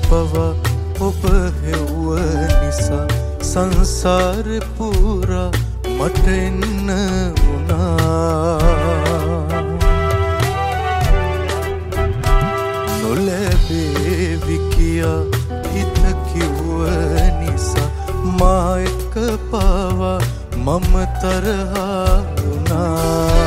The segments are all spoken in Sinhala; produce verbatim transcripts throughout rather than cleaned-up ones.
පවා ඔබ හෙව්ව නිසා සංසාරේ පුරා මට එන්න වුණා. නොලැබේවි කියා හිත කිව්ව නිසා මා එක්ක පවා මම තරහා වුණා.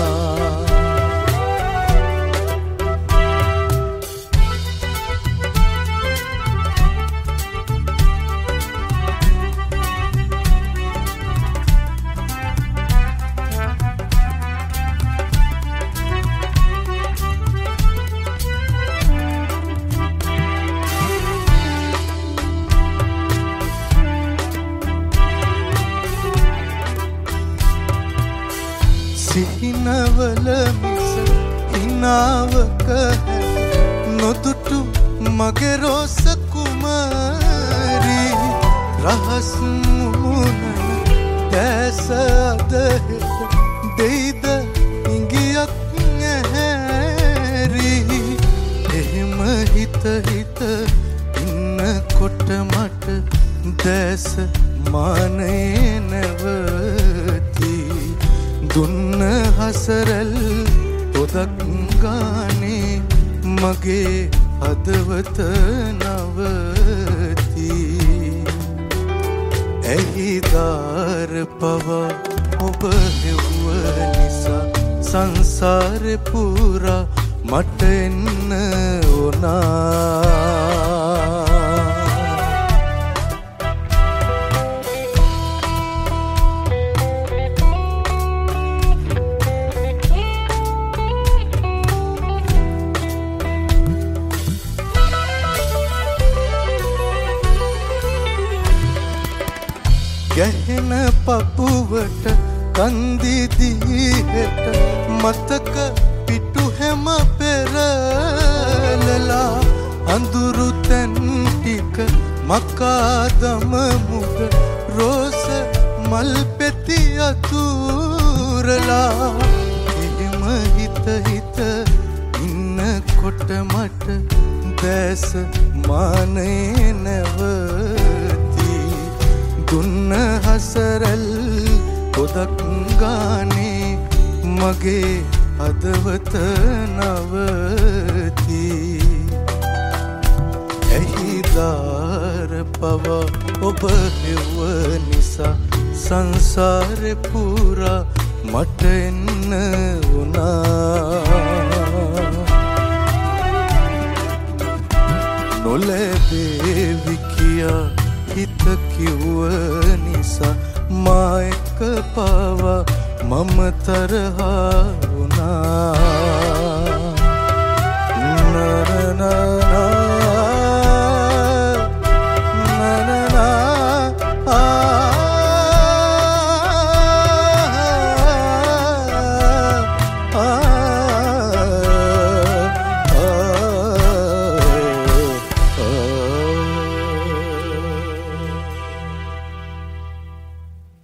සිහිනවල මිස හිනාවක නොදුටු මගේ රෝස කුමාරී රහස් මුමුණ දැස අද හෙට දෙයිද ඉඟියක් නැහැරී. එහෙම හිත හිත ඉන්නකොට මට දැස මානේ නැවතී. දුන්න හසරල් පොදක් ගානේ මගේ හදවත නවතී. ඇහිදාර පවා ඔබ හෙව්ව නිසා සංසාරේ පුරා මට එන්න ඕනා. ගැහෙන පපුවට කන්දිදී හෙට මතක පිටු හැම පෙරලලා අඳුරු තැන් ටික මකාදම මුද රෝස මල් පෙති අතුරලා. එහෙම හිත හිත ඉන්නකොට මට දැස මානේ නැවතී. දුන්න හසරල් පොදක් ගානේ මගේ හදවත නවතී. ඇහිදාර පවා ඔබ හෙව්ව නිසා සංසාරේ පුරා මට එන්න වුණා. නොලැබේවි කියා හිත කිව්ව නිසා මා එක්ක පවා මම තරහා වුණා. නරනා